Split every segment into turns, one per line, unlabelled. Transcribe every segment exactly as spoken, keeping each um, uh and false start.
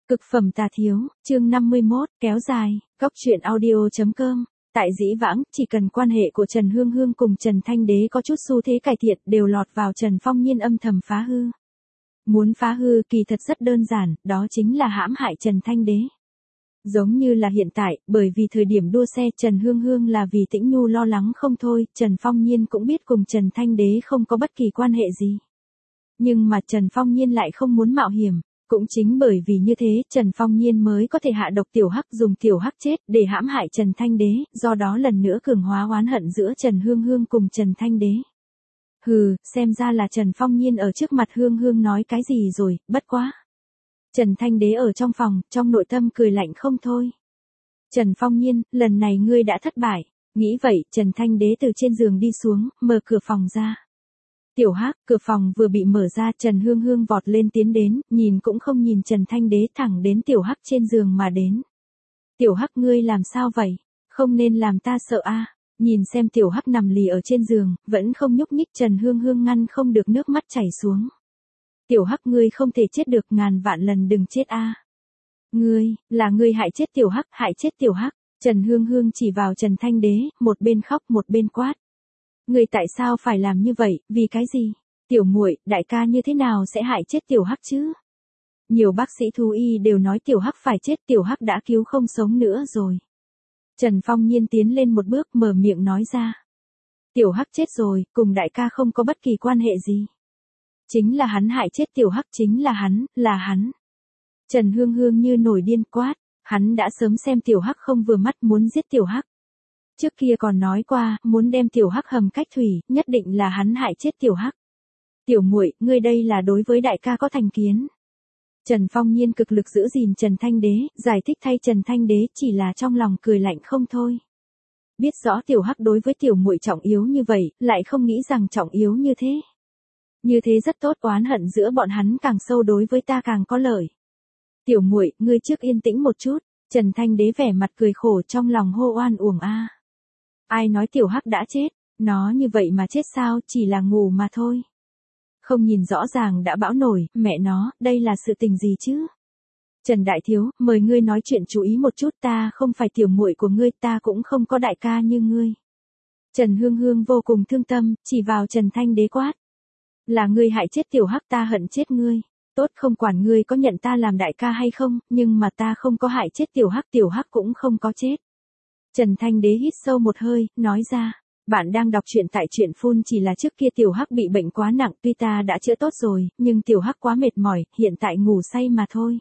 Cực phẩm tà thiếu, chương năm mươi mốt, kéo dài, góc truyện audio chấm com. Tại dĩ vãng, chỉ cần quan hệ của Trần Hương Hương cùng Trần Thanh Đế có chút xu thế cải thiện đều lọt vào Trần Phong Nhiên âm thầm phá hư. Muốn phá hư kỳ thật rất đơn giản, đó chính là hãm hại Trần Thanh Đế. Giống như là hiện tại, bởi vì thời điểm đua xe Trần Hương Hương là vì Tĩnh Nhu lo lắng không thôi, Trần Phong Nhiên cũng biết cùng Trần Thanh Đế không có bất kỳ quan hệ gì. Nhưng mà Trần Phong Nhiên lại không muốn mạo hiểm. Cũng chính bởi vì như thế, Trần Phong Nhiên mới có thể hạ độc tiểu hắc dùng tiểu hắc chết để hãm hại Trần Thanh Đế, do đó lần nữa cường hóa oán hận giữa Trần Hương Hương cùng Trần Thanh Đế. Hừ, xem ra là Trần Phong Nhiên ở trước mặt Hương Hương nói cái gì rồi, bất quá. Trần Thanh Đế ở trong phòng, trong nội tâm cười lạnh không thôi. Trần Phong Nhiên, lần này ngươi đã thất bại. Nghĩ vậy, Trần Thanh Đế từ trên giường đi xuống, mở cửa phòng ra. Tiểu Hắc, cửa phòng vừa bị mở ra, Trần Hương Hương vọt lên tiến đến, nhìn cũng không nhìn Trần Thanh Đế thẳng đến Tiểu Hắc trên giường mà đến. Tiểu Hắc ngươi làm sao vậy? Không nên làm ta sợ a. À. Nhìn xem Tiểu Hắc nằm lì ở trên giường, vẫn không nhúc nhích, Trần Hương Hương ngăn không được nước mắt chảy xuống. Tiểu Hắc ngươi không thể chết được, ngàn vạn lần đừng chết a. À. Ngươi, là ngươi hại chết Tiểu Hắc, hại chết Tiểu Hắc. Trần Hương Hương chỉ vào Trần Thanh Đế, một bên khóc một bên quát. Người tại sao phải làm như vậy, vì cái gì? Tiểu muội, đại ca như thế nào sẽ hại chết Tiểu Hắc chứ? Nhiều bác sĩ thú y đều nói Tiểu Hắc phải chết, Tiểu Hắc đã cứu không sống nữa rồi. Trần Phong Nhiên tiến lên một bước mở miệng nói ra. Tiểu Hắc chết rồi, cùng đại ca không có bất kỳ quan hệ gì. Chính là hắn hại chết Tiểu Hắc, chính là hắn, là hắn. Trần Hương Hương như nổi điên quát, hắn đã sớm xem Tiểu Hắc không vừa mắt muốn giết Tiểu Hắc. Trước kia còn nói qua, muốn đem Tiểu Hắc hầm cách thủy, nhất định là hắn hại chết Tiểu Hắc. Tiểu muội, ngươi đây là đối với đại ca có thành kiến. Trần Phong Nhiên cực lực giữ gìn Trần Thanh Đế, giải thích thay Trần Thanh Đế chỉ là trong lòng cười lạnh không thôi. Biết rõ Tiểu Hắc đối với tiểu muội trọng yếu như vậy, lại không nghĩ rằng trọng yếu như thế. Như thế rất tốt, oán hận giữa bọn hắn càng sâu, đối với ta càng có lợi. Tiểu muội, ngươi trước yên tĩnh một chút. Trần Thanh Đế vẻ mặt cười khổ, trong lòng hô oan uổng a. Ai nói Tiểu Hắc đã chết, nó như vậy mà chết sao, chỉ là ngủ mà thôi. Không nhìn rõ ràng đã bão nổi, mẹ nó, đây là sự tình gì chứ? Trần Đại Thiếu, mời ngươi nói chuyện chú ý một chút, ta không phải tiểu muội của ngươi, ta cũng không có đại ca như ngươi. Trần Hương Hương vô cùng thương tâm, chỉ vào Trần Thanh Đế quát. Là ngươi hại chết Tiểu Hắc, ta hận chết ngươi. Tốt, không quản ngươi có nhận ta làm đại ca hay không, nhưng mà ta không có hại chết Tiểu Hắc, Tiểu Hắc cũng không có chết. Trần Thanh Đế hít sâu một hơi, nói ra, bạn đang đọc truyện tại truyện phun, chỉ là trước kia Tiểu Hắc bị bệnh quá nặng, tuy ta đã chữa tốt rồi, nhưng Tiểu Hắc quá mệt mỏi, hiện tại ngủ say mà thôi.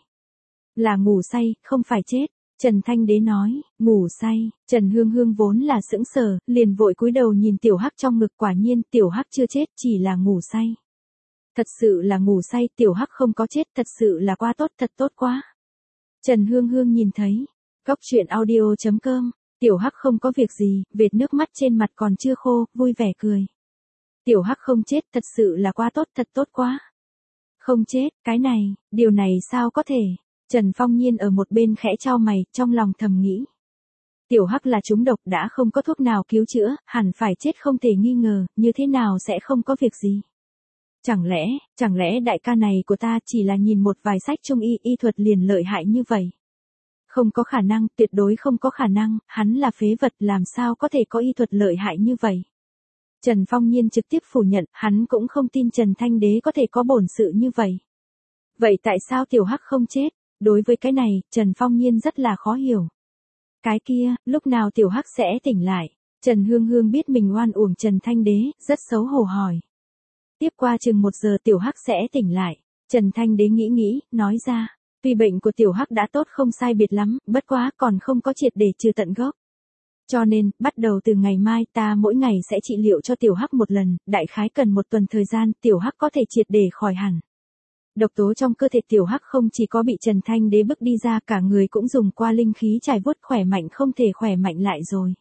Là ngủ say, không phải chết. Trần Thanh Đế nói, ngủ say. Trần Hương Hương vốn là sững sờ, liền vội cúi đầu nhìn Tiểu Hắc trong ngực, quả nhiên Tiểu Hắc chưa chết, chỉ là ngủ say. Thật sự là ngủ say, Tiểu Hắc không có chết, thật sự là quá tốt, thật tốt quá. Trần Hương Hương nhìn thấy, góc truyện audio chấm com. Tiểu Hắc không có việc gì, vệt nước mắt trên mặt còn chưa khô, vui vẻ cười. Tiểu Hắc không chết, thật sự là quá tốt, thật tốt quá. Không chết, cái này, điều này sao có thể? Trần Phong Nhiên ở một bên khẽ chau mày, trong lòng thầm nghĩ. Tiểu Hắc là trúng độc, đã không có thuốc nào cứu chữa, hẳn phải chết không thể nghi ngờ, như thế nào sẽ không có việc gì? Chẳng lẽ, chẳng lẽ đại ca này của ta chỉ là nhìn một vài sách trung y, y thuật liền lợi hại như vậy? Không có khả năng, tuyệt đối không có khả năng, hắn là phế vật, làm sao có thể có y thuật lợi hại như vậy. Trần Phong Nhiên trực tiếp phủ nhận, hắn cũng không tin Trần Thanh Đế có thể có bổn sự như vậy. Vậy tại sao Tiểu Hắc không chết? Đối với cái này, Trần Phong Nhiên rất là khó hiểu. Cái kia, lúc nào Tiểu Hắc sẽ tỉnh lại? Trần Hương Hương biết mình oan uổng Trần Thanh Đế, rất xấu hổ hỏi. Tiếp qua chừng một giờ Tiểu Hắc sẽ tỉnh lại. Trần Thanh Đế nghĩ nghĩ, nói ra. Tuy bệnh của Tiểu Hắc đã tốt không sai biệt lắm, bất quá còn không có triệt để trừ tận gốc. Cho nên, bắt đầu từ ngày mai ta mỗi ngày sẽ trị liệu cho Tiểu Hắc một lần, đại khái cần một tuần thời gian, Tiểu Hắc có thể triệt để khỏi hẳn. Độc tố trong cơ thể Tiểu Hắc không chỉ có bị Trần Thanh Đế bức đi ra, cả người cũng dùng qua linh khí trải vuốt khỏe mạnh, không thể khỏe mạnh lại rồi.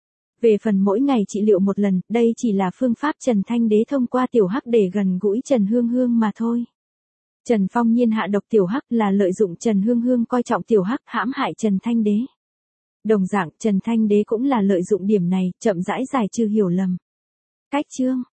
Về phần mỗi ngày trị liệu một lần, đây chỉ là phương pháp Trần Thanh Đế thông qua Tiểu Hắc để gần gũi Trần Hương Hương mà thôi. Trần Phong Nhiên hạ độc Tiểu Hắc là lợi dụng Trần Hương Hương coi trọng Tiểu Hắc, hãm hại Trần Thanh Đế. Đồng dạng, Trần Thanh Đế cũng là lợi dụng điểm này, chậm rãi giải trừ hiểu lầm. Cách chương